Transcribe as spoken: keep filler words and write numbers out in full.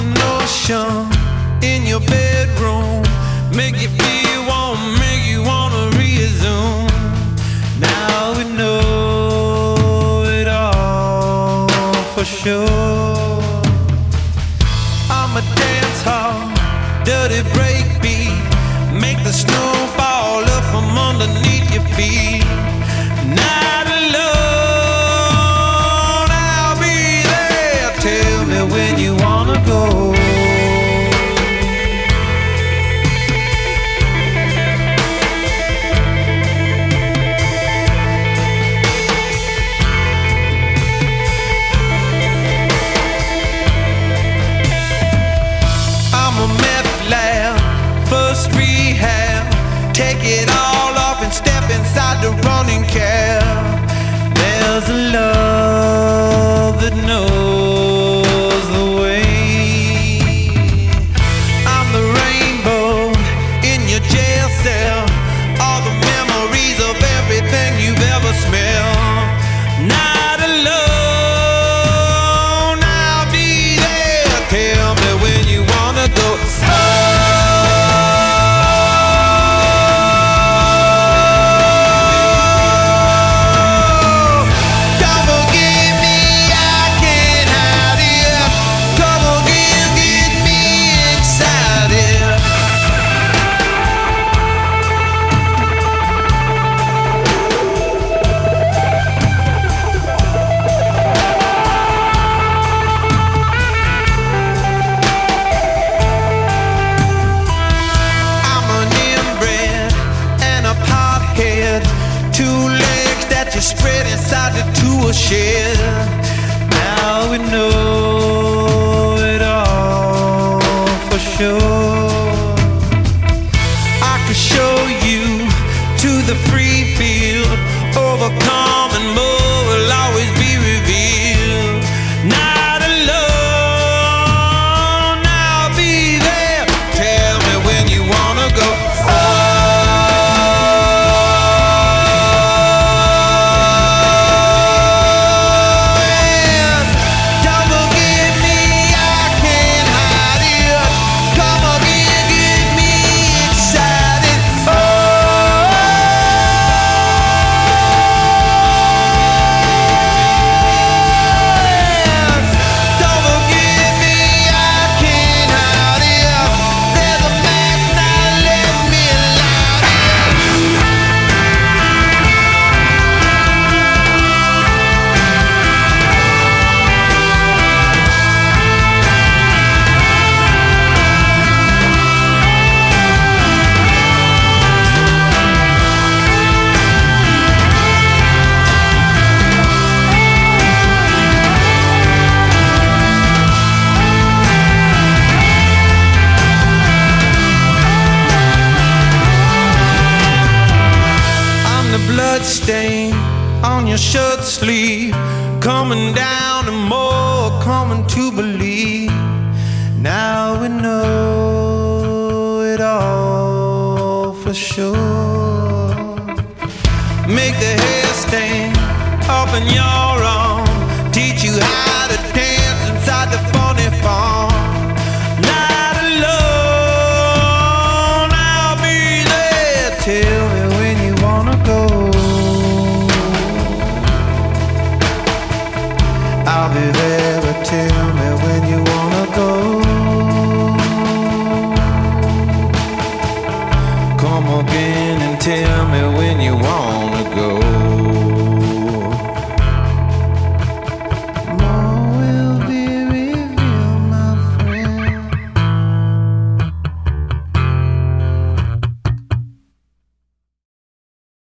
a notion in your bedroom, make you feel warm, make you wanna resume. Now we know it all for sure. I'm a dance hall, dirty breakbeat, make the snow fall up from underneath your feet. Not alone, I'll be there. Tell me when you wanna go. I'm a meth lab, first rehab. Take it all off and step inside the running cab. There's a love that knows the way. I'm the rainbow in your jail cell, all the memories of everything you've ever smelled. Not alone, I'll be there. Tell me when you wanna go. Oh, two legs that you spread inside the tool shed. Now we know it all for sure. I could show you to the free field, overcome and more will always be revealed. Not alone, I'll be there. Tell me when you wanna go. Oh, blood stain on your shirt sleeve, coming down and more coming to believe. Now we know it all for sure. Make the hair stain up in your arm, teach you how